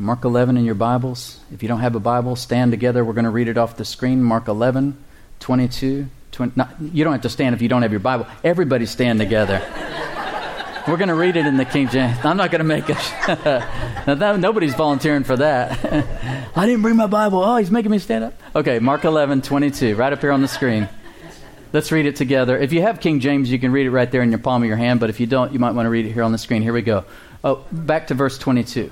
Mark 11 in your Bibles. If you don't have a Bible, stand together. We're going to read it off the screen. Mark 11, 22. You don't have to stand if you don't have your Bible. Everybody stand together. We're going to read it in the King James. I'm not going to make it. Nobody's volunteering for that. I didn't bring my Bible. Oh, he's making me stand up. Okay, Mark 11, 22, right up here on the screen. Let's read it together. If you have King James, you can read it right there in your palm of your hand. But if you don't, you might want to read it here on the screen. Here we go. Oh, back to verse 22.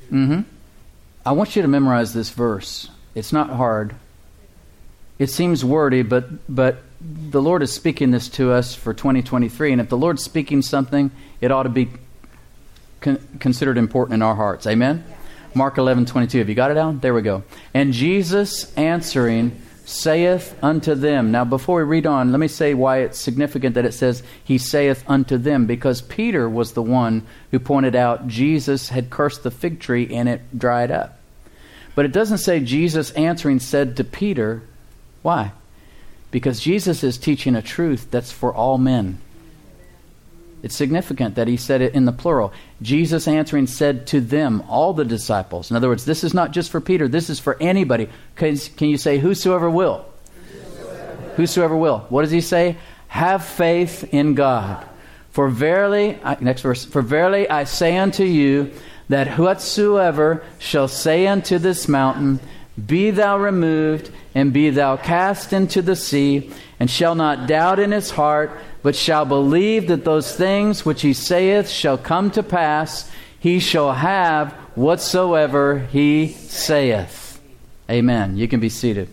I want you to memorize this verse. It's not hard. It seems wordy, but the Lord is speaking this to us for 2023. And if the Lord's speaking something, it ought to be considered important in our hearts. Amen? Mark 11, 22. Have you got it down? There we go. And Jesus answering saith unto them. Now, before we read on, let me say why it's significant that it says he saith unto them. Because Peter was the one who pointed out Jesus had cursed the fig tree and it dried up. But it doesn't say Jesus answering said to Peter. Why? Because Jesus is teaching a truth that's for all men. It's significant that he said it in the plural. Jesus answering said to them, all the disciples. In other words, this is not just for Peter. This is for anybody. Can you say, whosoever will? Whosoever will. What does he say? Have faith in God. For verily, next verse, for verily I say unto you, that whatsoever shall say unto this mountain, be thou removed, and be thou cast into the sea, and shall not doubt in his heart, but shall believe that those things which he saith shall come to pass, he shall have whatsoever he saith. Amen. You can be seated.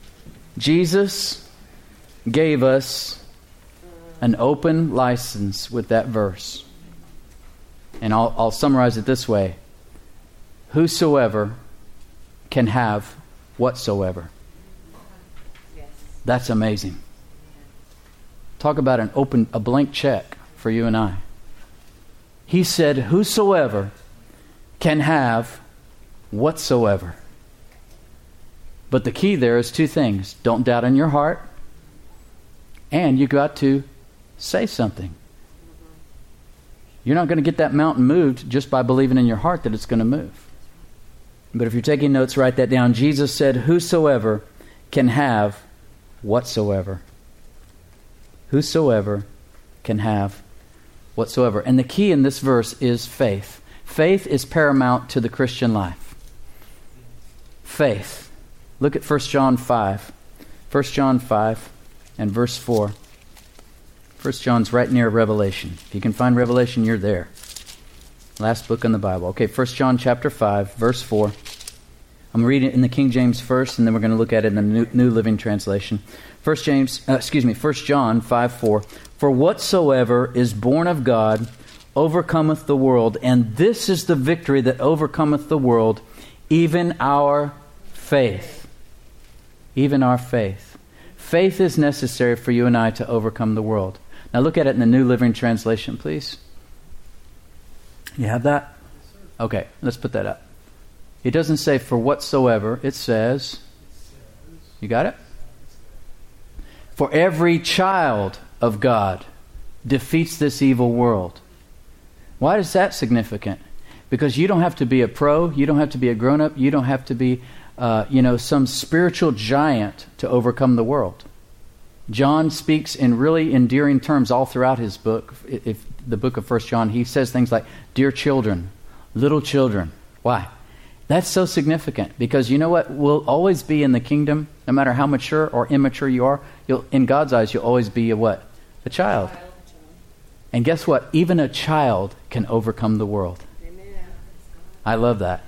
Jesus gave us an open license with that verse. And I'll summarize it this way. Whosoever can have whatsoever. That's amazing. Talk about a blank check for you and I. He said, whosoever can have whatsoever. But the key there is two things. Don't doubt in your heart. And you got to say something. You're not going to get that mountain moved just by believing in your heart that it's going to move. But if you're taking notes, write that down. Jesus said, whosoever can have whatsoever. Whosoever can have whatsoever. And the key in this verse is faith. Faith is paramount to the Christian life. Faith. Look at 1 John 5. 1 John 5 and verse 4. 1 John's right near Revelation. If you can find Revelation, you're there. Last book in the Bible. Okay, 1 John chapter 5, verse 4. I'm reading it in the King James first, and then we're going to look at it in the New Living Translation. 1 John 5:4. For whatsoever is born of God overcometh the world, and this is the victory that overcometh the world, even our faith. Even our faith. Faith is necessary for you and I to overcome the world. Now look at it in the New Living Translation, please. You have that? Okay, let's put that up. It doesn't say for whatsoever. It says, you got it? For every child of God defeats this evil world. Why is that significant? Because you don't have to be a pro. You don't have to be a grown-up. You don't have to be, some spiritual giant to overcome the world. John speaks in really endearing terms all throughout his book. If the book of 1 John, he says things like, dear children, little children. Why? That's so significant because you know what? We'll always be in the kingdom, no matter how mature or immature you are. In God's eyes, you'll always be a what? A child. And guess what? Even a child can overcome the world. Amen. I love that.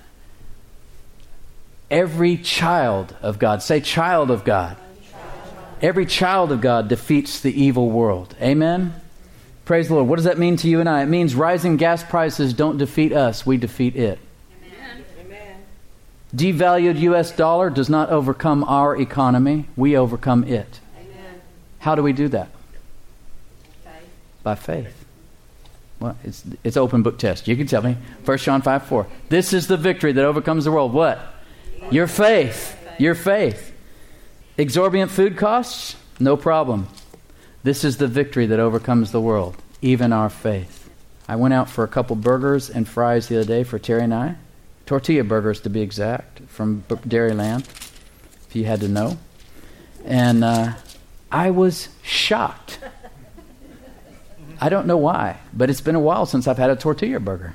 Every child of God, say child of God. Every child of God defeats the evil world. Amen? Praise the Lord. What does that mean to you and I? It means rising gas prices don't defeat us. We defeat it. Amen. Devalued U.S. dollar does not overcome our economy. We overcome it. Amen. How do we do that? By faith. Well, it's open book test. You can tell me. 1 John 5:4. This is the victory that overcomes the world. What? Your faith. Your faith. Exorbitant food costs? No problem. This is the victory that overcomes the world, even our faith. I went out for a couple burgers and fries the other day for Tori and I. tortilla burgers to be exact, from Dairyland, if you had to know. And I was shocked. I don't know why, but it's been a while since I've had a tortilla burger.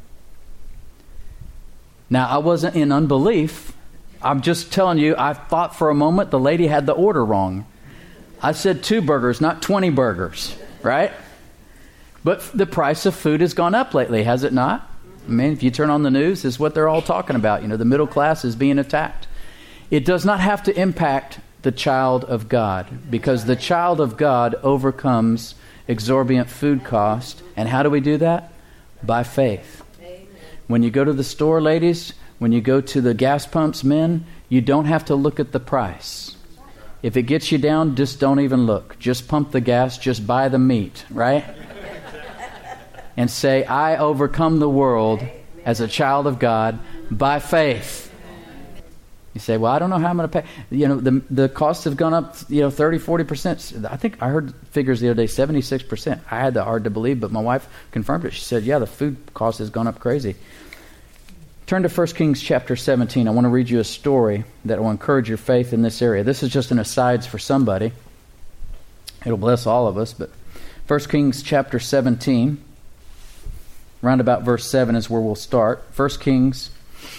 Now, I wasn't in unbelief. I'm just telling you, I thought for a moment the lady had the order wrong. I said 2 burgers, not 20 burgers, right? But the price of food has gone up lately, has it not? I mean, if you turn on the news, it's what they're all talking about. You know, the middle class is being attacked. It does not have to impact the child of God, because the child of God overcomes exorbitant food cost. And how do we do that? By faith. Amen. When you go to the store, ladies, when you go to the gas pumps, men, you don't have to look at the price. If it gets you down, just don't even look. Just pump the gas, just buy the meat, right? And say, I overcome the world as a child of God by faith. You say, well, I don't know how I'm going to pay. You know, the costs have gone up, 30, 40%. I think I heard figures the other day, 76%. I had that hard to believe, but my wife confirmed it. She said, yeah, the food cost has gone up crazy. Turn to 1 Kings chapter 17. I want to read you a story that will encourage your faith in this area. This is just an asides for somebody. It'll bless all of us. But 1 Kings chapter 17, round about verse 7 is where we'll start. 1 Kings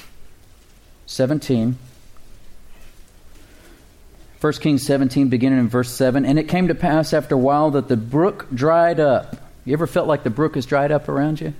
17. 1 Kings 17, beginning in verse 7. And it came to pass after a while that the brook dried up. You ever felt like the brook has dried up around you?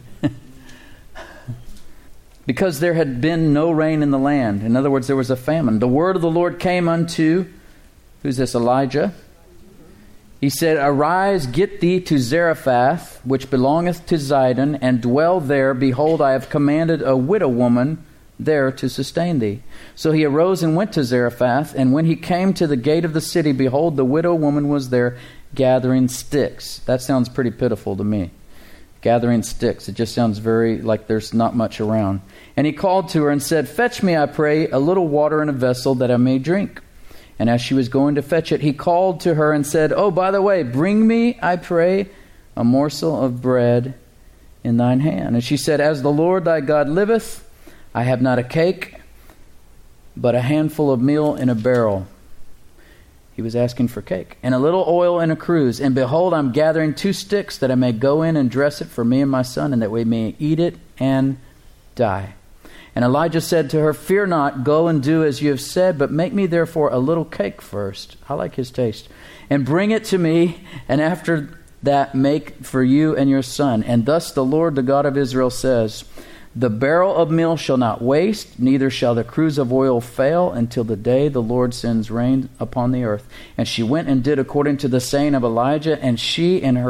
Because there had been no rain in the land. In other words, there was a famine. The word of the Lord came unto, who's this, Elijah? He said, Arise, get thee to Zarephath, which belongeth to Zidon, and dwell there. Behold, I have commanded a widow woman there to sustain thee. So he arose and went to Zarephath, and when he came to the gate of the city, behold, the widow woman was there gathering sticks. That sounds pretty pitiful to me. Gathering sticks. It just sounds very like there's not much around. And he called to her and said, Fetch me, I pray, a little water in a vessel that I may drink. And as she was going to fetch it, he called to her and said, Oh, by the way, bring me, I pray, a morsel of bread in thine hand. And she said, As the Lord thy God liveth, I have not a cake, but a handful of meal in a barrel. He was asking for cake. And a little oil in a cruse. And behold, I'm gathering 2 sticks that I may go in and dress it for me and my son, and that we may eat it and die. And Elijah said to her, Fear not, go and do as you have said, but make me therefore a little cake first. I like his taste. And bring it to me, and after that make for you and your son. And thus the Lord, the God of Israel, says, The barrel of meal shall not waste, neither shall the cruse of oil fail, until the day the Lord sends rain upon the earth. And she went and did according to the saying of Elijah, and she and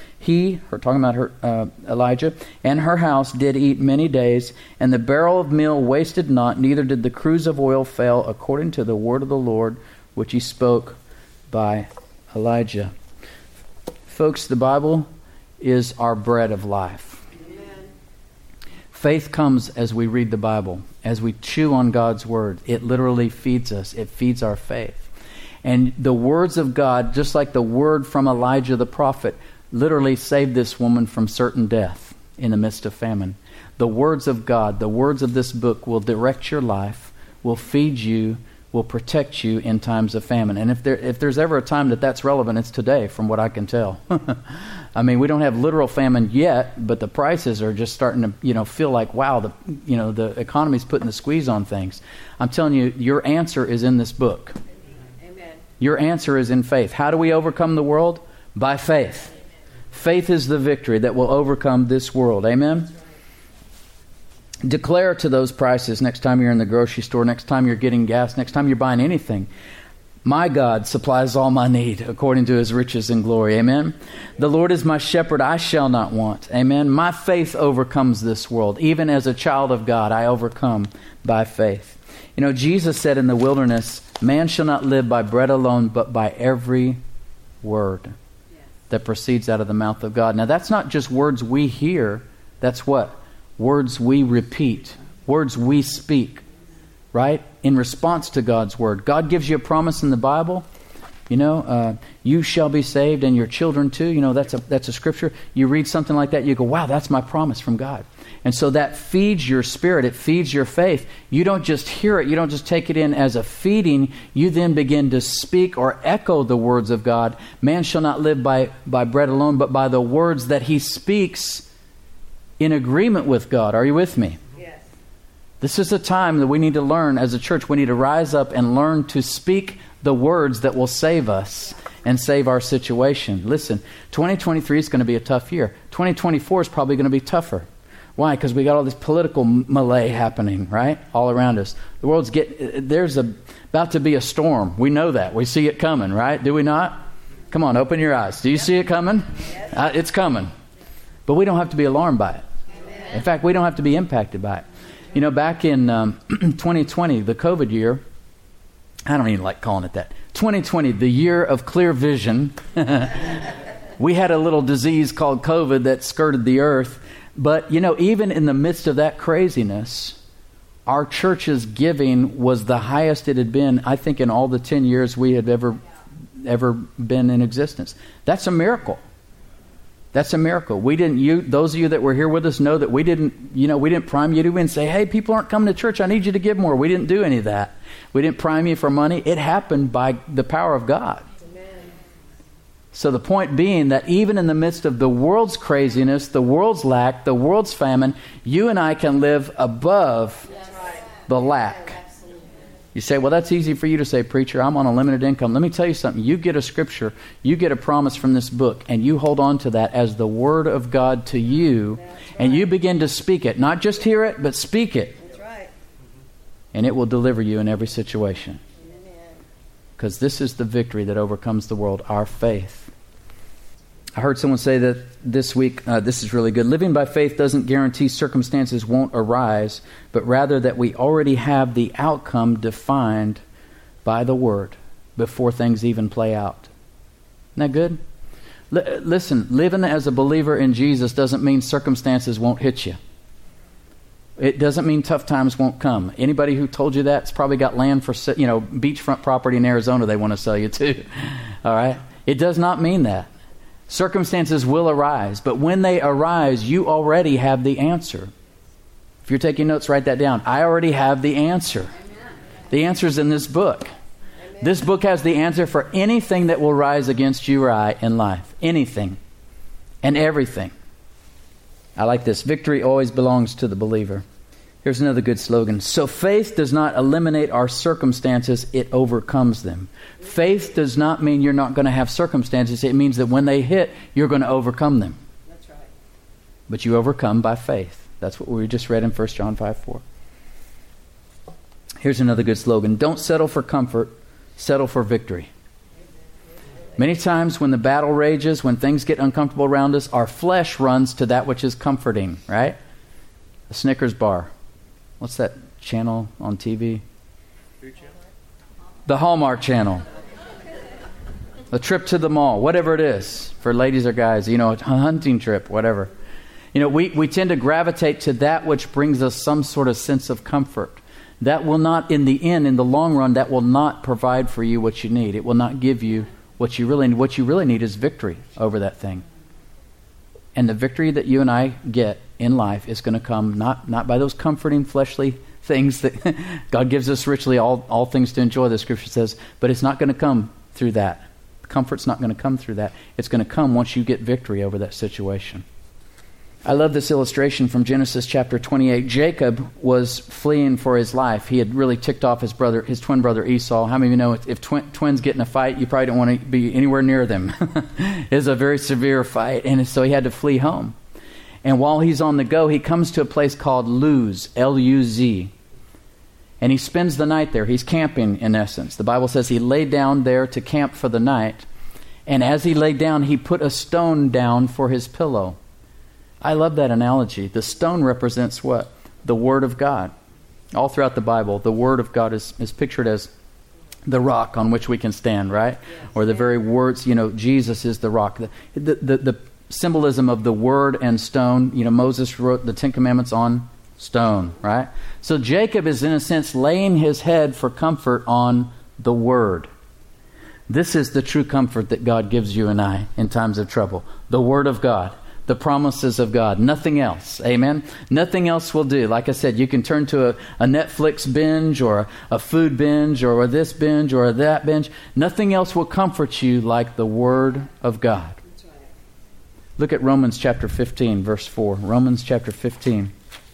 Elijah, and her house did eat many days, and the barrel of meal wasted not, neither did the cruse of oil fail, according to the word of the Lord, which he spoke by Elijah. Folks, the Bible is our bread of life. Amen. Faith comes as we read the Bible, as we chew on God's word. It literally feeds us. It feeds our faith. And the words of God, just like the word from Elijah the prophet, literally saved this woman from certain death in the midst of famine. The words of God, the words of this book will direct your life, will feed you, will protect you in times of famine. And if there's ever a time that's relevant, it's today, from what I can tell. I mean, we don't have literal famine yet, but the prices are just starting to, feel like, wow, the economy's putting the squeeze on things. I'm telling you, your answer is in this book. Amen. Your answer is in faith. How do we overcome the world? By faith. Faith is the victory that will overcome this world. Amen? Declare to those prices next time you're in the grocery store, next time you're getting gas, next time you're buying anything. My God supplies all my need according to his riches and glory. Amen? The Lord is my shepherd, I shall not want. Amen? My faith overcomes this world. Even as a child of God, I overcome by faith. Jesus said in the wilderness, Man shall not live by bread alone, but by every word that proceeds out of the mouth of God. Now, that's not just words we hear. That's what? Words we repeat. Words we speak. Right? In response to God's word. God gives you a promise in the Bible. You shall be saved and your children too. That's a scripture. You read something like that, you go, wow, that's my promise from God. And so that feeds your spirit. It feeds your faith. You don't just hear it. You don't just take it in as a feeding. You then begin to speak or echo the words of God. Man shall not live by bread alone, but by the words that he speaks in agreement with God. Are you with me? Yes. This is a time that we need to learn as a church. We need to rise up and learn to speak the words that will save us and save our situation. Listen, 2023 is going to be a tough year. 2024 is probably going to be tougher. Why? Because we got all this political melee happening, right? All around us. The world's there's about to be a storm. We know that. We see it coming, right? Do we not? Come on, open your eyes. Do you see it coming? Yes. It's coming. But we don't have to be alarmed by it. Amen. In fact, we don't have to be impacted by it. Back in 2020, the COVID year, I don't even like calling it that. 2020, the year of clear vision. We had a little disease called COVID that skirted the earth. But, even in the midst of that craziness, our church's giving was the highest it had been, I think, in all the 10 years we had ever been in existence. That's a miracle. That's a miracle. Those of you that were here with us know that we didn't prime you to and say, hey, people aren't coming to church. I need you to give more. We didn't do any of that. We didn't prime you for money. It happened by the power of God. So the point being that even in the midst of the world's craziness, the world's lack, the world's famine, you and I can live above the lack. You say, well, that's easy for you to say, preacher. I'm on a limited income. Let me tell you something. You get a scripture, you get a promise from this book, and you hold on to that as the word of God to you, and you begin to speak it. Not just hear it, but speak it. That's right. And it will deliver you in every situation. Because this is the victory that overcomes the world, our faith. I heard someone say that this week, this is really good. Living by faith doesn't guarantee circumstances won't arise, but rather that we already have the outcome defined by the Word before things even play out. Isn't that good? Listen, living as a believer in Jesus doesn't mean circumstances won't hit you. It doesn't mean tough times won't come. Anybody who told you that's probably got land for, beachfront property in Arizona they want to sell you too. All right? It does not mean that. Circumstances will arise, but when they arise, you already have the answer. If you're taking notes, write that down. I already have the answer. Amen. The answer's in this book. Amen. This book has the answer for anything that will rise against you or I in life. Anything and everything. I like this. Victory always belongs to the believer. Here's another good slogan. So faith does not eliminate our circumstances, it overcomes them. Faith does not mean you're not going to have circumstances. It means that when they hit, you're going to overcome them. That's right. But you overcome by faith. That's what we just read in 1 John 5:4. Here's another good slogan. Don't settle for comfort, settle for victory. Many times when the battle rages, when things get uncomfortable around us, our flesh runs to that which is comforting, right? A Snickers bar. What's that channel on TV? The Hallmark Channel. A trip to the mall, whatever it is, for ladies or guys, a hunting trip, whatever. We tend to gravitate to that which brings us some sort of sense of comfort. That will not, in the long run, that will not provide for you what you need. It will not give you what you really need. What you really need is victory over that thing. And the victory that you and I get in life is going to come not by those comforting fleshly things that God gives us richly, all things to enjoy, the Scripture says, but it's not going to come through that. Comfort's not going to come through that. It's going to come once you get victory over that situation. I love this illustration from Genesis chapter 28. Jacob was fleeing for his life. He had really ticked off his twin brother Esau. How many of you know if twins get in a fight, you probably don't want to be anywhere near them. It's a very severe fight, and so he had to flee home. And while he's on the go, he comes to a place called Luz, L-U-Z. And he spends the night there. He's camping, in essence. The Bible says he laid down there to camp for the night. And as he laid down, he put a stone down for his pillow. I love that analogy. The stone represents what? The Word of God. All throughout the Bible, the Word of God is pictured as the rock on which we can stand, right? Yes. Or the very words, Jesus is the rock. The symbolism of the Word and stone, Moses wrote the Ten Commandments on stone, right? So Jacob is, in a sense, laying his head for comfort on the Word. This is the true comfort that God gives you and I in times of trouble. The Word of God, the promises of God, nothing else. Amen? Nothing else will do. Like I said, you can turn to a Netflix binge or a food binge or this binge or that binge. Nothing else will comfort you like the Word of God. That's right. Look at Romans chapter 15, verse 4. Romans chapter 15.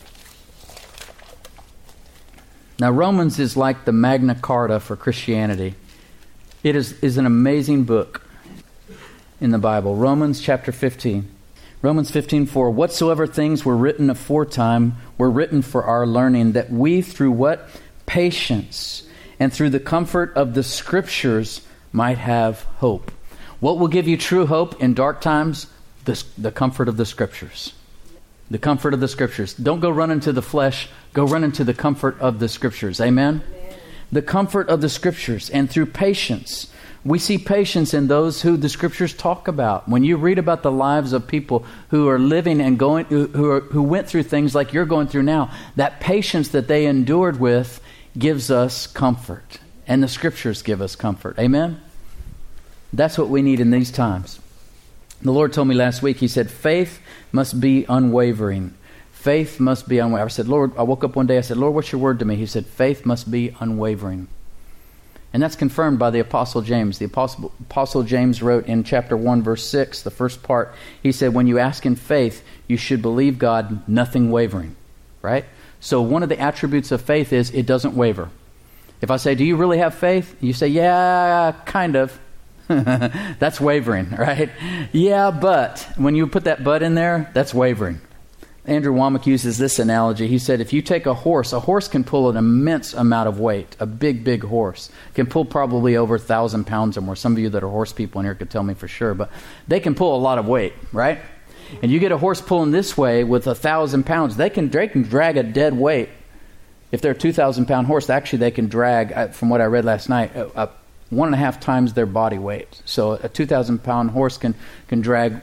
Now, Romans is like the Magna Carta for Christianity. It is an amazing book in the Bible. Romans chapter 15. Romans 15:4. Whatsoever things were written aforetime were written for our learning, that we through what? Patience and through the comfort of the Scriptures might have hope. What will give you true hope in dark times? The comfort of the Scriptures. The comfort of the Scriptures. Don't go run into the flesh. Go run into the comfort of the Scriptures. Amen? The comfort of the Scriptures. And through patience. We see patience in those who the Scriptures talk about. When you read about the lives of people who are living and going, who went through things like you're going through now, that patience that they endured with gives us comfort. And the Scriptures give us comfort. Amen? That's what we need in these times. The Lord told me last week, He said, faith must be unwavering. Faith must be unwavering. I said, Lord, I woke up one day, I said, Lord, what's your word to me? He said, faith must be unwavering. And that's confirmed by the Apostle James. The Apostle James wrote in chapter 1, verse 6, the first part, he said, when you ask in faith, you should believe God, nothing wavering. Right? So one of the attributes of faith is it doesn't waver. If I say, do you really have faith? You say, yeah, kind of. That's wavering, right? Yeah, but. When you put that but in there, that's wavering. Andrew Womack uses this analogy. He said, if you take a horse can pull an immense amount of weight. A big, big horse can pull probably over 1,000 pounds or more. Some of you that are horse people in here could tell me for sure, but they can pull a lot of weight, right? And you get a horse pulling this way with 1,000 pounds, they can drag a dead weight. If they're a 2,000-pound horse, actually they can drag, from what I read last night, 1.5 times their body weight. So a 2,000-pound horse can drag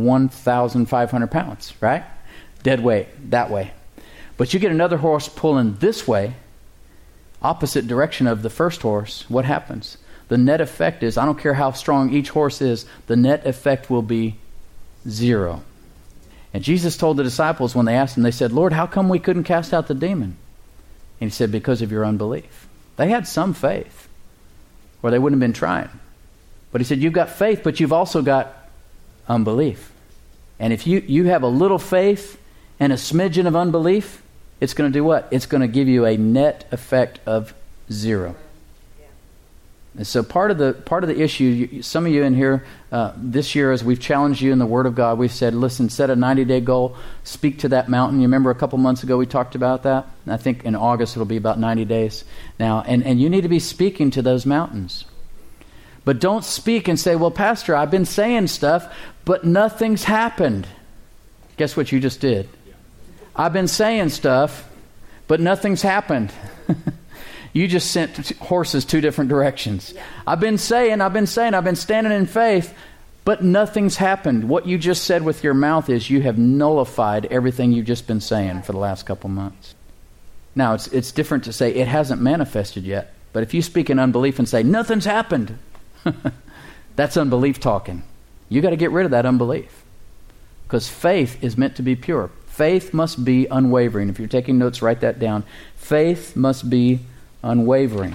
1,500 pounds, right? Dead weight, that way. But you get another horse pulling this way, opposite direction of the first horse, what happens? The net effect is, I don't care how strong each horse is, the net effect will be 0. And Jesus told the disciples when they asked him, they said, Lord, how come we couldn't cast out the demon? And he said, because of your unbelief. They had some faith, or they wouldn't have been trying. But he said, you've got faith, but you've also got unbelief. And if you have a little faith and a smidgen of unbelief, it's going to do what? It's going to give you a net effect of 0. And so part of the issue, some of you in here this year, as we've challenged you in the Word of God, we've said, listen, set a 90-day goal, speak to that mountain. You remember a couple months ago we talked about that? And I think in August it'll be about 90 days now. And you need to be speaking to those mountains. But don't speak and say, well, Pastor, I've been saying stuff, but nothing's happened. Guess what you just did? I've been saying stuff, but nothing's happened. You just sent horses 2 different directions. Yeah. I've been standing in faith, but nothing's happened. What you just said with your mouth is you have nullified everything you've just been saying for the last couple months. Now, it's different to say it hasn't manifested yet. But if you speak in unbelief and say, nothing's happened, that's unbelief talking. You got to get rid of that unbelief. Because faith is meant to be pure. Faith must be unwavering. If you're taking notes, write that down. Faith must be unwavering.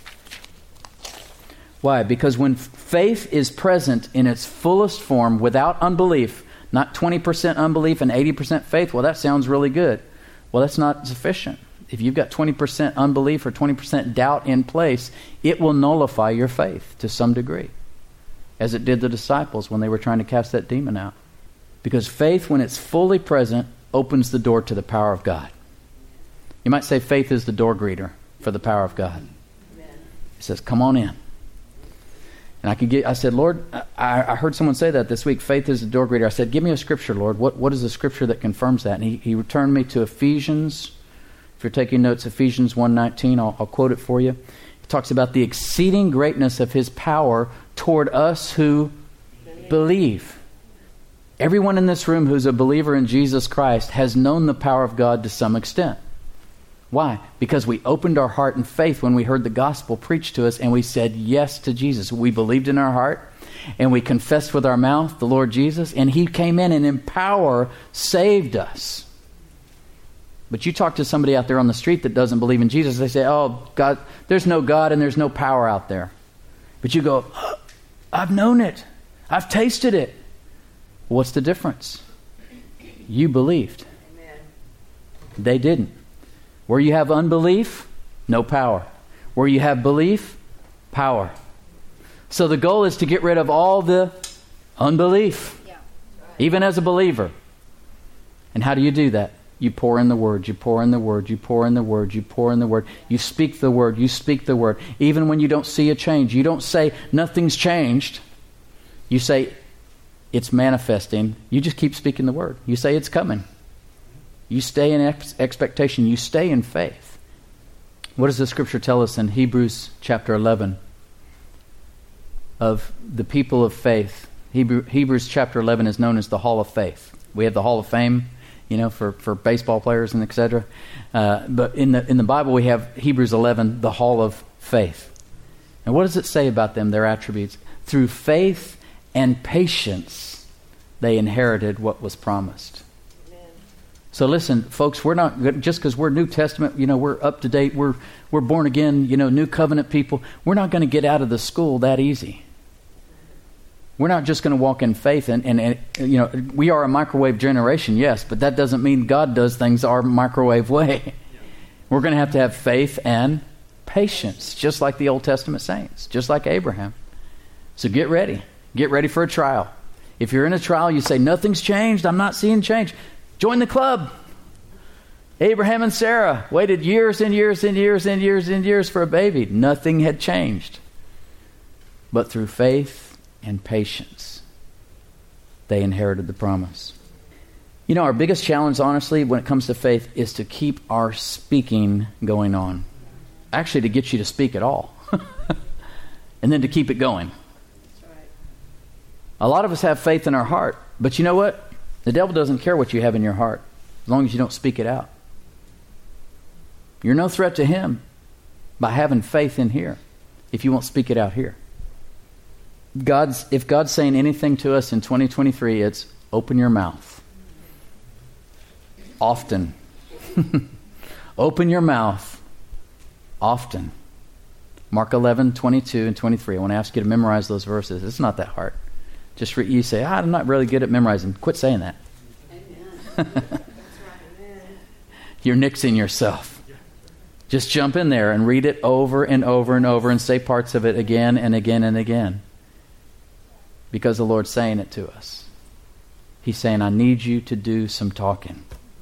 Why? Because when faith is present in its fullest form without unbelief, not 20% unbelief and 80% faith, well, that sounds really good. Well, that's not sufficient. If you've got 20% unbelief or 20% doubt in place, it will nullify your faith to some degree, as it did the disciples when they were trying to cast that demon out. Because faith, when it's fully present, opens the door to the power of God. You might say faith is the door greeter for the power of God. Amen. He says, come on in. And I said, Lord, I heard someone say that this week, faith is the door greeter. I said, give me a scripture, Lord. What is the scripture that confirms that? And he returned me to Ephesians. If you're taking notes, Ephesians 1:19, I'll quote it for you. It talks about the exceeding greatness of his power toward us who believe. Everyone in this room who's a believer in Jesus Christ has known the power of God to some extent. Why? Because we opened our heart in faith when we heard the gospel preached to us and we said yes to Jesus. We believed in our heart and we confessed with our mouth the Lord Jesus, and He came in and in power saved us. But you talk to somebody out there on the street that doesn't believe in Jesus, they say, oh, God, there's no God and there's no power out there. But you go, oh, I've known it. I've tasted it. What's the difference? You believed. Amen. They didn't. Where you have unbelief, no power. Where you have belief, power. So the goal is to get rid of all the unbelief, even as a believer. And how do you do that? You pour in the Word, you pour in the Word, you pour in the Word, you pour in the Word. You speak the Word, you speak the Word. Even when you don't see a change, you don't say, nothing's changed. You say, it's manifesting. You just keep speaking the Word. You say, it's coming. You stay in expectation. You stay in faith. What does the Scripture tell us in Hebrews chapter 11 of the people of faith? Hebrews chapter 11 is known as the Hall of Faith. We have the Hall of Fame, for baseball players and etc. But in the Bible we have Hebrews 11, the Hall of Faith. And what does it say about them, their attributes? Through faith and patience they inherited what was promised. So listen, folks, we're not, just because we're New Testament, we're up to date, we're born again, New Covenant people, we're not going to get out of the school that easy. We're not just going to walk in faith and we are a microwave generation, yes, but that doesn't mean God does things our microwave way. We're going to have faith and patience, just like the Old Testament saints, just like Abraham. So get ready. Get ready for a trial. If you're in a trial, you say, nothing's changed, I'm not seeing change. Join the club. Abraham and Sarah waited years and years and years and years and years for a baby. Nothing had changed. But through faith and patience, they inherited the promise. Our biggest challenge, honestly, when it comes to faith, is to keep our speaking going on. Actually, to get you to speak at all. And then to keep it going. That's right. A lot of us have faith in our heart. But you know what? The devil doesn't care what you have in your heart, as long as you don't speak it out. You're no threat to him by having faith in here, if you won't speak it out here. If God's saying anything to us in 2023, it's open your mouth. Often. Open your mouth. Often. Mark 11, 22 and 23. I want to ask you to memorize those verses. It's not that hard. Just you say, I'm not really good at memorizing. Quit saying that. Amen. You're nixing yourself. Just jump in there and read it over and over and over and say parts of it again and again and again. Because the Lord's saying it to us. He's saying, I need you to do some talking.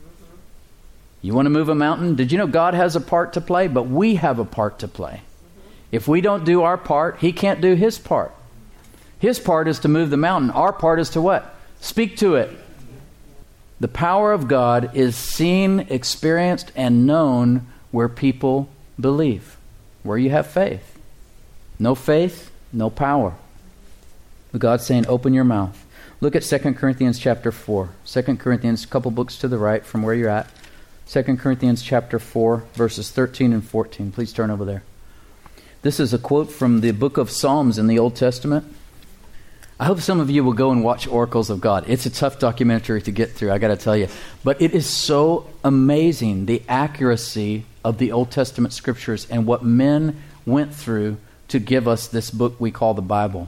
You want to move a mountain? Did you know God has a part to play? But we have a part to play. If we don't do our part, He can't do His part. His part is to move the mountain. Our part is to what? Speak to it. The power of God is seen, experienced, and known where people believe, where you have faith. No faith, no power. But God's saying, open your mouth. Look at 2 Corinthians chapter 4. 2 Corinthians, a couple books to the right from where you're at. 2 Corinthians chapter 4, verses 13 and 14. Please turn over there. This is a quote from the book of Psalms in the Old Testament. I hope some of you will go and watch Oracles of God. It's a tough documentary to get through, I got to tell you. But it is so amazing, the accuracy of the Old Testament scriptures and what men went through to give us this book we call the Bible.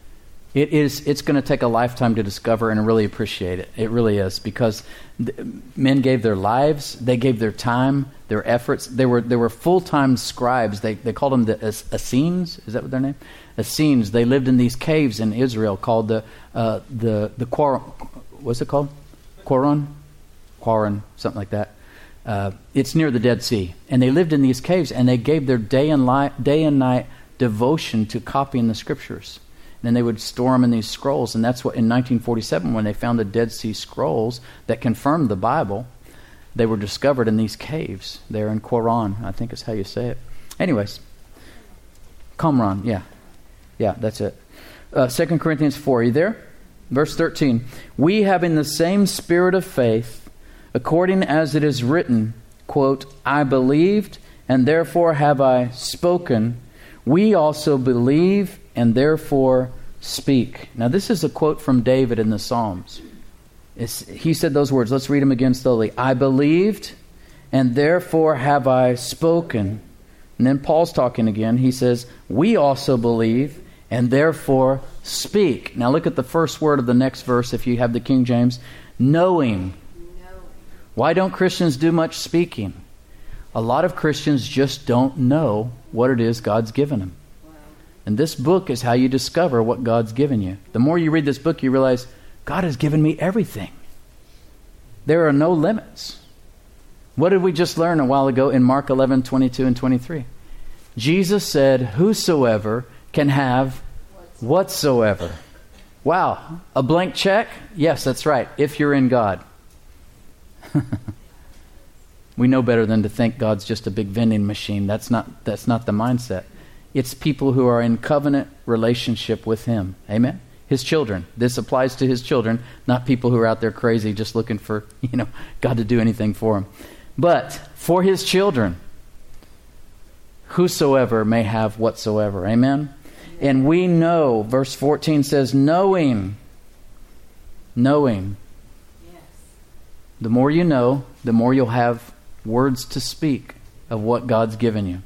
It's going to take a lifetime to discover and really appreciate it. It really is, because men gave their lives, they gave their time, their efforts. They were full-time scribes. They called them the Essenes. Is that what their name? Essenes. They lived in these caves in Israel called the Quran. What's it called? Quran, something like that. It's near the Dead Sea, and they lived in these caves, and they gave their day and night devotion to copying the scriptures. And then they would store them in these scrolls, and that's what in 1947, when they found the Dead Sea Scrolls that confirmed the Bible, they were discovered in these caves there in Quran, I think is how you say it. Anyways, Qumran, yeah, that's it. 2 Corinthians 4, are you there? Verse 13. We having the same spirit of faith, according as it is written, quote, I believed, and therefore have I spoken. We also believe, and therefore speak. Now, this is a quote from David in the Psalms. He said those words. Let's read them again slowly. I believed, and therefore have I spoken. And then Paul's talking again. He says, we also believe, and therefore speak. Now look at the first word of the next verse if you have the King James. Knowing. Why don't Christians do much speaking? A lot of Christians just don't know what it is God's given them. And this book is how you discover what God's given you. The more you read this book, you realize God has given me everything. There are no limits. What did we just learn a while ago in Mark 11, 22 and 23? Jesus said, whosoever can have whatsoever. Wow, a blank check? Yes, that's right, if you're in God. We know better than to think God's just a big vending machine. That's not the mindset. It's people who are in covenant relationship with Him. Amen? His children. This applies to His children, not people who are out there crazy just looking for, God to do anything for them. But for His children, whosoever may have whatsoever. Amen? And we know, verse 14 says, knowing. Yes. The more you know, the more you'll have words to speak of what God's given you.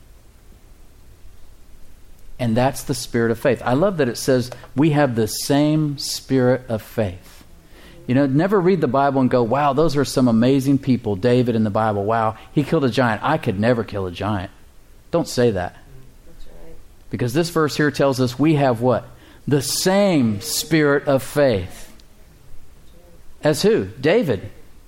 And that's the spirit of faith. I love that it says we have the same spirit of faith. Never read the Bible and go, wow, those are some amazing people. David in the Bible, wow, he killed a giant. I could never kill a giant. Don't say that. That's right. Because this verse here tells us we have what? The same spirit of faith. As who? David.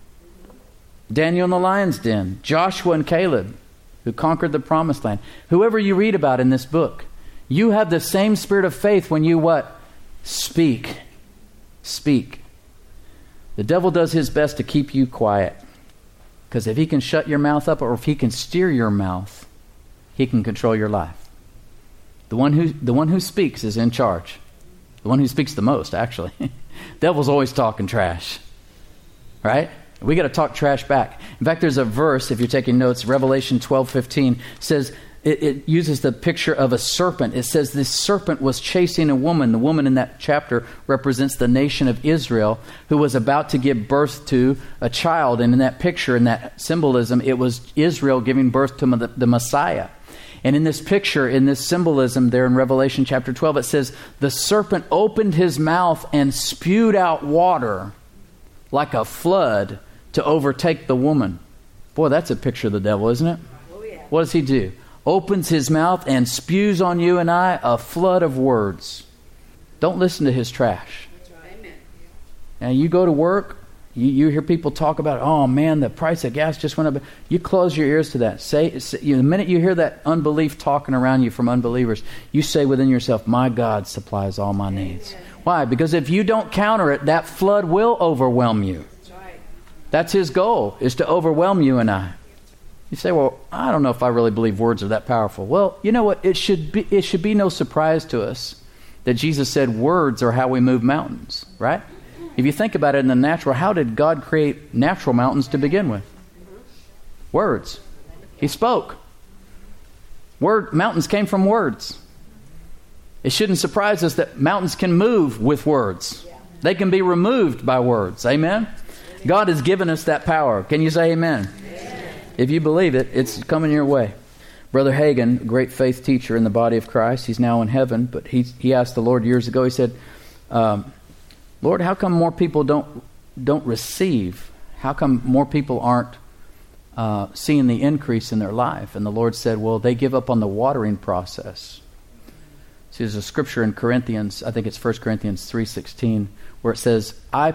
Daniel in the lion's den. Joshua and Caleb, who conquered the promised land. Whoever you read about in this book, you have the same spirit of faith when you what? Speak. Speak. The devil does his best to keep you quiet. Because if he can shut your mouth up or if he can steer your mouth, he can control your life. The one who speaks is in charge. The one who speaks the most, actually. Devil's always talking trash. Right? We got to talk trash back. In fact, there's a verse, if you're taking notes, Revelation 12:15 says, it uses the picture of a serpent. It says this serpent was chasing a woman. The woman in that chapter represents the nation of Israel who was about to give birth to a child. And in that picture, in that symbolism, it was Israel giving birth to the Messiah. And in this picture, in this symbolism there in Revelation chapter 12, it says, the serpent opened his mouth and spewed out water like a flood to overtake the woman. Boy, that's a picture of the devil, isn't it? Oh, yeah. What does he do? Opens his mouth and spews on you and I a flood of words. Don't listen to his trash. That's right. Amen. Now you go to work, you hear people talk about, oh man, the price of gas just went up. You close your ears to that. The minute you hear that unbelief talking around you from unbelievers, you say within yourself, my God supplies all my needs. Amen. Why? Because if you don't counter it, that flood will overwhelm you. That's right. That's his goal, is to overwhelm you and I. You say, well, I don't know if I really believe words are that powerful. Well, you know what? It should be no surprise to us that Jesus said words are how we move mountains, right? If you think about it in the natural, how did God create natural mountains to begin with? Words. He spoke. Mountains came from words. It shouldn't surprise us that mountains can move with words. They can be removed by words. Amen? God has given us that power. Can you say amen? If you believe it, it's coming your way. Brother Hagin, a great faith teacher in the body of Christ, he's now in heaven, but he asked the Lord years ago, he said, Lord, how come more people don't receive? How come more people aren't seeing the increase in their life? And the Lord said, well, they give up on the watering process. See, there's a scripture in Corinthians, I think it's 1 Corinthians 3:16, where it says, I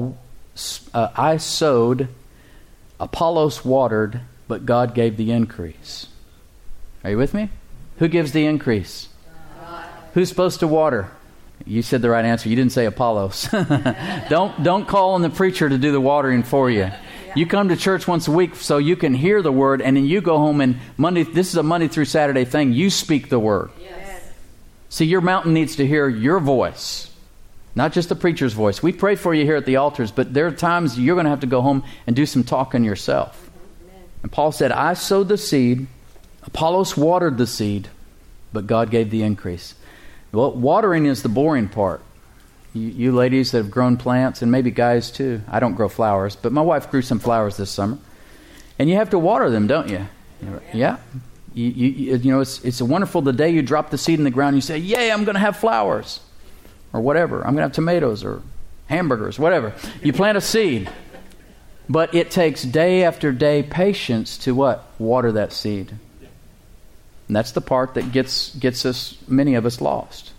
sowed, Apollos watered, but God gave the increase. Are you with me? Who gives the increase? God. Who's supposed to water? You said the right answer. You didn't say Apollos. Don't call on the preacher to do the watering for you. You come to church once a week so you can hear the word, and then you go home and this is a Monday through Saturday thing. You speak the word. Yes. See, your mountain needs to hear your voice, not just the preacher's voice. We pray for you here at the altars, but there are times you're going to have to go home and do some talking yourself. And Paul said, I sowed the seed, Apollos watered the seed, but God gave the increase. Well, watering is the boring part. You ladies that have grown plants, and maybe guys too. I don't grow flowers, but my wife grew some flowers this summer. And you have to water them, don't you? Yeah. You know, it's a wonderful, the day you drop the seed in the ground, you say, yay, I'm going to have flowers. Or whatever. I'm going to have tomatoes or hamburgers, whatever. You plant a seed. But it takes day after day patience to what? Water that seed. And that's the part that gets us, many of us, lost.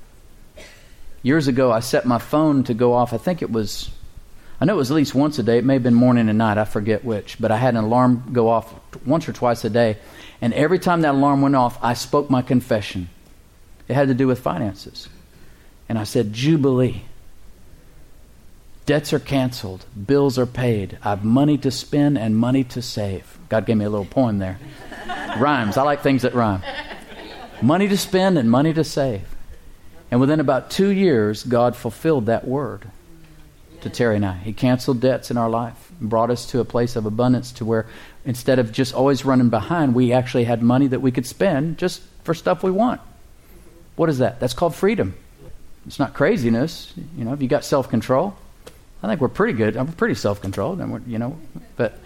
Years ago, I set my phone to go off. I know it was at least once a day. It may have been morning and night. I forget which. But I had an alarm go off once or twice a day. And every time that alarm went off, I spoke my confession. It had to do with finances. And I said, Jubilee. Debts are canceled. Bills are paid. I have money to spend and money to save. God gave me a little poem there. Rhymes. I like things that rhyme. Money to spend and money to save. And within about 2 years, God fulfilled that word to Terry and I. He canceled debts in our life and brought us to a place of abundance to where instead of just always running behind, we actually had money that we could spend just for stuff we want. What is that? That's called freedom. It's not craziness. You know, if you got self-control, I think we're pretty good. I'm pretty self-controlled, and but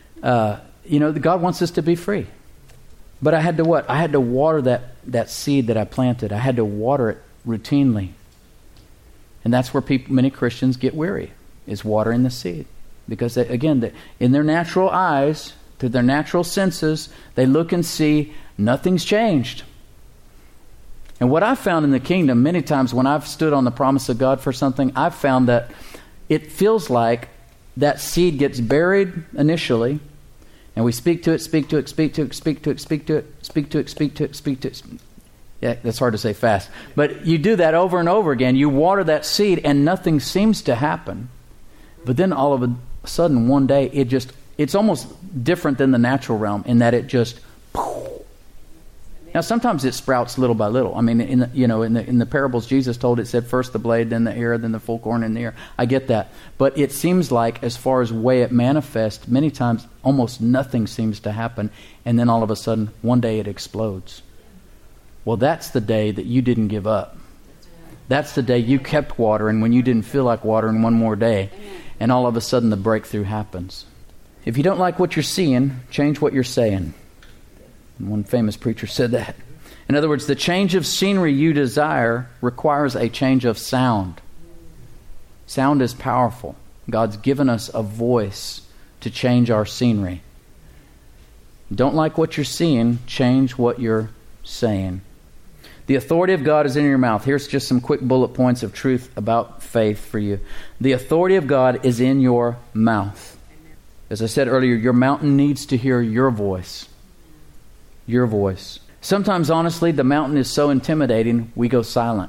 God wants us to be free. But I had to what? I had to water that seed that I planted. I had to water it routinely. And that's where many Christians get weary, is watering the seed. Because, in their natural eyes, to their natural senses, they look and see nothing's changed. And what I've found in the kingdom, many times when I've stood on the promise of God for something, I've found that it feels like that seed gets buried initially, and we speak to it, speak to it, speak to it, speak to it, speak to it, speak to it, speak to it, speak to it. Yeah, that's hard to say fast. But you do that over and over again. You water that seed and nothing seems to happen. But then all of a sudden, one day, it's almost different than the natural realm in that it just... Now, sometimes it sprouts little by little. I mean, in the parables Jesus told, it said first the blade, then the ear, then the full corn in the ear. I get that. But it seems like, as far as way it manifests, many times almost nothing seems to happen. And then all of a sudden, one day it explodes. Well, that's the day that you didn't give up. That's the day you kept watering when you didn't feel like watering one more day. And all of a sudden the breakthrough happens. If you don't like what you're seeing, change what you're saying. One famous preacher said that. In other words, the change of scenery you desire requires a change of sound. Sound is powerful. God's given us a voice to change our scenery. Don't like what you're seeing, change what you're saying. The authority of God is in your mouth. Here's just some quick bullet points of truth about faith for you. The authority of God is in your mouth. As I said earlier, your mountain needs to hear your voice. Your voice. Sometimes, honestly, the mountain is so intimidating, we go silent.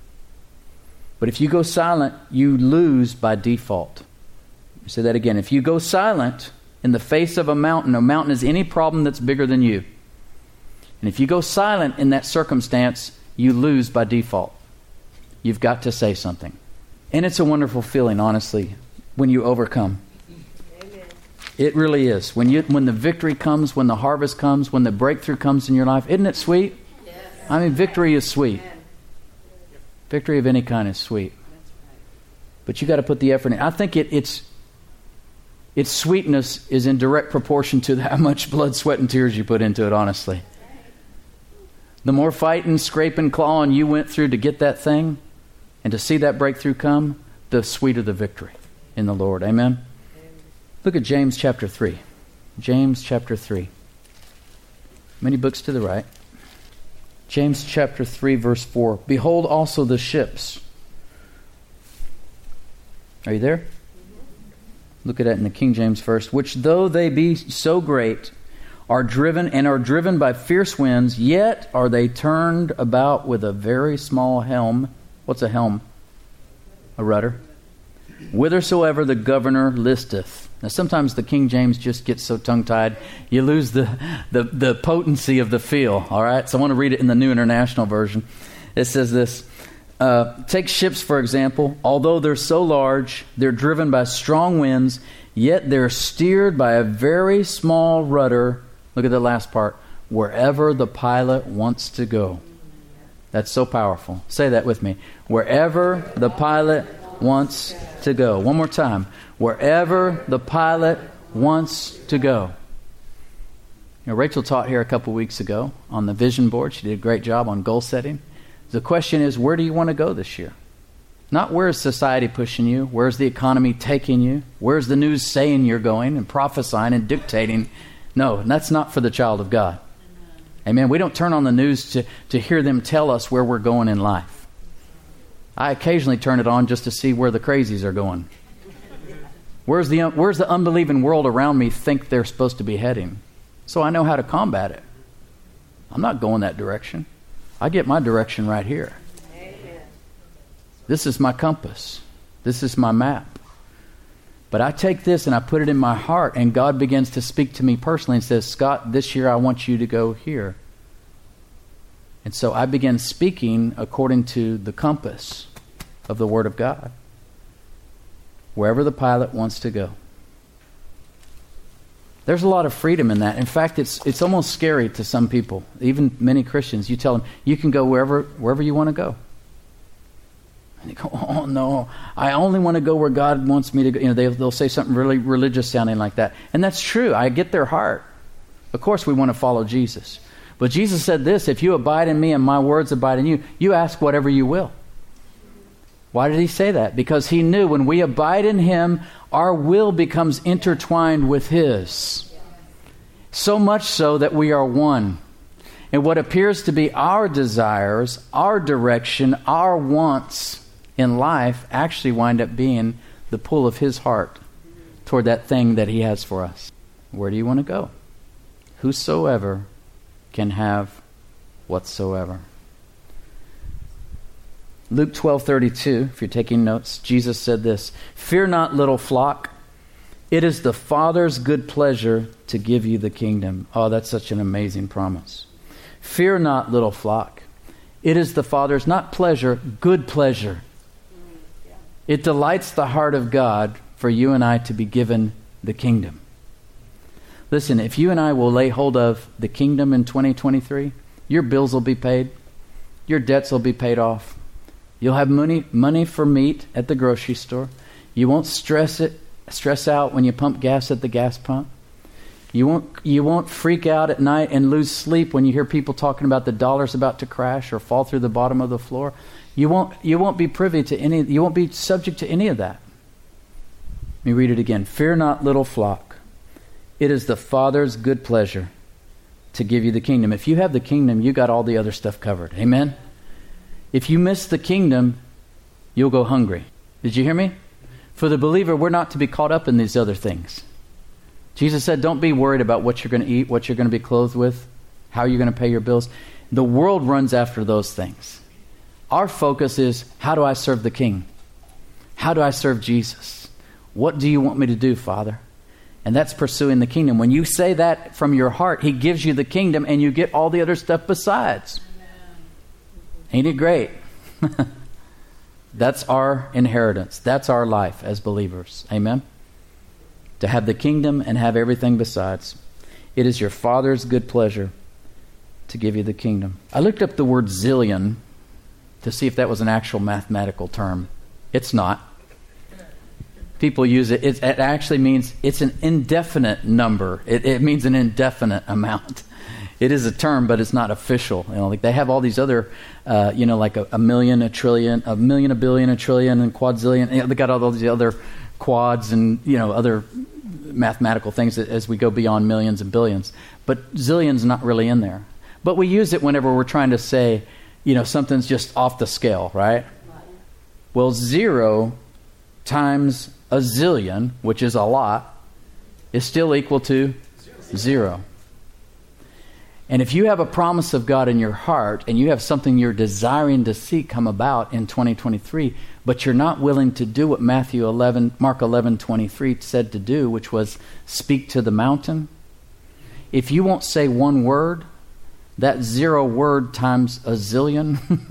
But if you go silent, you lose by default. I'll say that again. If you go silent in the face of a mountain is any problem that's bigger than you. And if you go silent in that circumstance, you lose by default. You've got to say something. And it's a wonderful feeling, honestly, when you overcome. Amen. It really is. When the victory comes, when the harvest comes, when the breakthrough comes in your life, isn't it sweet? Yes. I mean, victory is sweet. Amen. Victory of any kind is sweet. That's right. But you got to put the effort in. I think its sweetness is in direct proportion to how much blood, sweat, and tears you put into it, honestly. The more fighting, scraping, clawing you went through to get that thing and to see that breakthrough come, the sweeter the victory in the Lord. Amen? Look at James chapter 3. James chapter 3. Many books to the right. James chapter 3, verse 4. Behold also the ships. Are you there? Look at that in the King James first. Which though they be so great, are driven by fierce winds, yet are they turned about with a very small helm. What's a helm? A rudder. Whithersoever the governor listeth. Now sometimes the King James just gets so tongue-tied, you lose the potency of the feel. All right? So I want to read it in the New International Version. It says this. Take ships, for example. Although they're so large, they're driven by strong winds, Yet they're steered by a very small rudder. Look at the last part. Wherever the pilot wants to go. That's so powerful. Say that with me. Wherever the pilot wants to go. One more time. Wherever the pilot wants to go. You know, Rachel taught here a couple weeks ago on the vision board. She did a great job on goal setting. The question is, where do you want to go this year? Not where is society pushing you? Where's the economy taking you? Where's the news saying you're going and prophesying and dictating? No, that's not for the child of God. Amen. We don't turn on the news to hear them tell us where we're going in life. I occasionally turn it on just to see where the crazies are going. Where's the unbelieving world around me think they're supposed to be heading? So I know how to combat it. I'm not going that direction. I get my direction right here. Amen. This is my compass. This is my map. But I take this and I put it in my heart, and God begins to speak to me personally and says, Scott, this year I want you to go here. And so I begin speaking according to the compass of the Word of God. Wherever the pilot wants to go. There's a lot of freedom in that. In fact, it's almost scary to some people, even many Christians. You tell them, you can go wherever you want to go. And they go, oh no, I only want to go where God wants me to go. You know, they'll say something really religious sounding like that. And that's true. I get their heart. Of course we want to follow Jesus. But Jesus said this, if you abide in me and my words abide in you, you ask whatever you will. Why did he say that? Because he knew when we abide in him, our will becomes intertwined with his. So much so that we are one. And what appears to be our desires, our direction, our wants in life actually wind up being the pull of his heart toward that thing that he has for us. Where do you want to go? Whosoever can have whatsoever. Luke 12:32, if you're taking notes, Jesus said this, fear not, little flock. It is the Father's good pleasure to give you the kingdom. Oh, that's such an amazing promise. Fear not, little flock. It is the Father's, not pleasure, good pleasure. It delights the heart of God for you and I to be given the kingdom. Listen, if you and I will lay hold of the kingdom in 2023, your bills will be paid. Your debts will be paid off. You'll have money for meat at the grocery store. You won't stress out when you pump gas at the gas pump. You won't freak out at night and lose sleep when you hear people talking about the dollar's about to crash or fall through the bottom of the floor. You won't be privy to any. You won't be subject to any of that. Let me read it again. Fear not, little flock. It is the Father's good pleasure to give you the kingdom. If you have the kingdom, you got all the other stuff covered. Amen? If you miss the kingdom, you'll go hungry. Did you hear me? For the believer, we're not to be caught up in these other things. Jesus said, don't be worried about what you're going to eat, what you're going to be clothed with, how you're going to pay your bills. The world runs after those things. Our focus is, how do I serve the King? How do I serve Jesus? What do you want me to do, Father? And that's pursuing the kingdom. When you say that from your heart, he gives you the kingdom and you get all the other stuff besides. Ain't it great? That's our inheritance. That's our life as believers. Amen? To have the kingdom and have everything besides. It is your Father's good pleasure to give you the kingdom. I looked up the word zillion to see if that was an actual mathematical term. It's not. People use it. It actually means it's an indefinite number. It means an indefinite amount. It is a term, but it's not official. You know, like they have all these other, like a million, a trillion, a million, a billion, a trillion, and quadzillion. You know, they got all these other quads and other mathematical things as we go beyond millions and billions. But zillion's not really in there. But we use it whenever we're trying to say, something's just off the scale, right? Well, 0 times a zillion, which is a lot, is still equal to 0. And if you have a promise of God in your heart and you have something you're desiring to see come about in 2023, but you're not willing to do what Mark 11:23 said to do, which was speak to the mountain, if you won't say one word, that 0 word times a zillion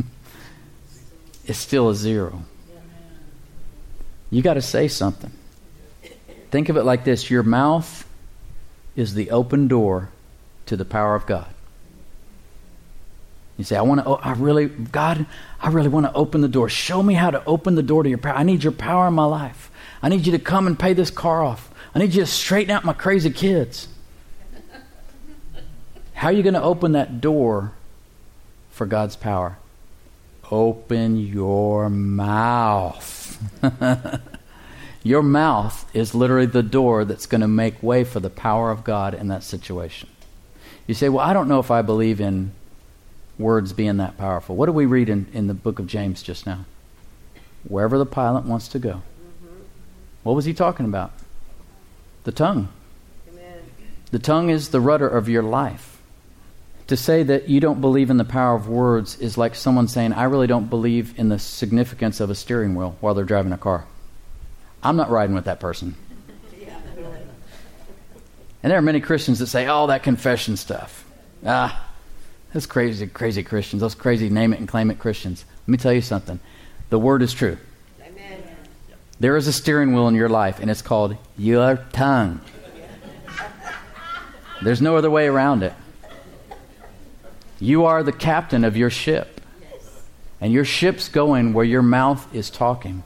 is still a 0. You got to say something. Think of it like this. Your mouth is the open door to the power of God. You say, I really want to open the door. Show me how to open the door to your power. I need your power in my life. I need you to come and pay this car off. I need you to straighten out my crazy kids. How are you going to open that door for God's power? Open your mouth. Your mouth is literally the door that's going to make way for the power of God in that situation. You say, well, I don't know if I believe in words being that powerful. What do we read in the book of James just now? Wherever the pilot wants to go. What was he talking about? The tongue. Amen. The tongue is the rudder of your life. To say that you don't believe in the power of words is like someone saying, I really don't believe in the significance of a steering wheel while they're driving a car. I'm not riding with that person. And there are many Christians that say, oh, that confession stuff. Those crazy Christians, those crazy name it and claim it Christians. Let me tell you something. The word is true. Amen. There is a steering wheel in your life, and it's called your tongue. There's no other way around it. You are the captain of your ship. And your ship's going where your mouth is talking.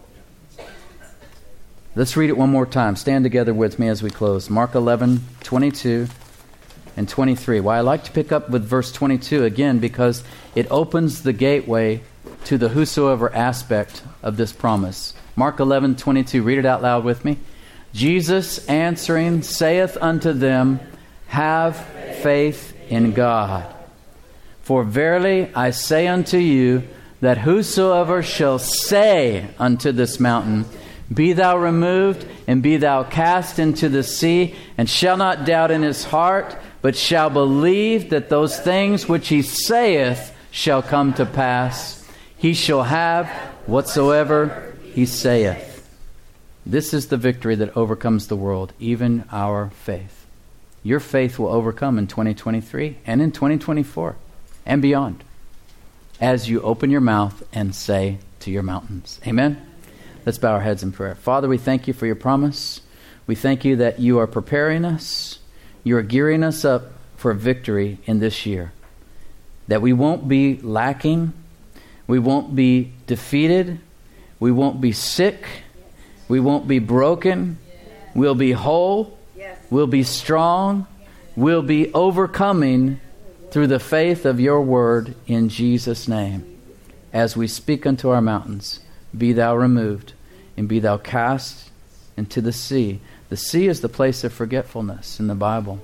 Let's read it one more time. Stand together with me as we close. Mark 11:22 and 23. Well, I like to pick up with verse 22 again because it opens the gateway to the whosoever aspect of this promise. Mark 11:22. Read it out loud with me. Jesus answering saith unto them, have faith in God. For verily I say unto you, that whosoever shall say unto this mountain, be thou removed, and be thou cast into the sea, and shall not doubt in his heart, but shall believe that those things which he saith shall come to pass, he shall have whatsoever he saith. This is the victory that overcomes the world, even our faith. Your faith will overcome in 2023 and in 2024 and beyond as you open your mouth and say to your mountains. Amen? Let's bow our heads in prayer. Father, we thank you for your promise. We thank you that you are preparing us. You are gearing us up for victory in this year. That we won't be lacking. We won't be defeated. We won't be sick. We won't be broken. We'll be whole. We'll be strong. We'll be overcoming through the faith of your word in Jesus' name. As we speak unto our mountains, be thou removed, and be thou cast into the sea. The sea is the place of forgetfulness in the Bible.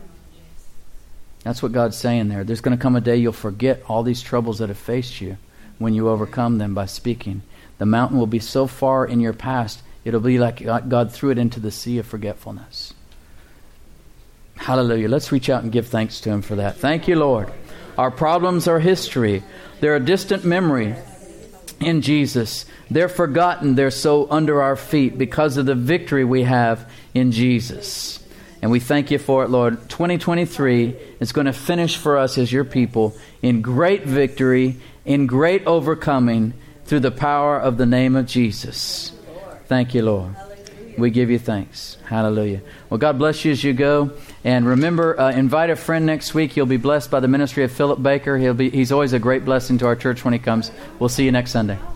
That's what God's saying there. There's going to come a day you'll forget all these troubles that have faced you when you overcome them by speaking. The mountain will be so far in your past, it'll be like God threw it into the sea of forgetfulness. Hallelujah. Let's reach out and give thanks to Him for that. Thank you, Lord. Our problems are history. They're a distant memory in Jesus. They're forgotten. They're so under our feet because of the victory we have in Jesus. And we thank you for it, Lord. 2023 is going to finish for us as your people in great victory, in great overcoming through the power of the name of Jesus. Thank you, Lord. We give you thanks. Hallelujah. Well, God bless you as you go. And remember, invite a friend next week. You'll be blessed by the ministry of Philip Baker. He's always a great blessing to our church when he comes. We'll see you next Sunday.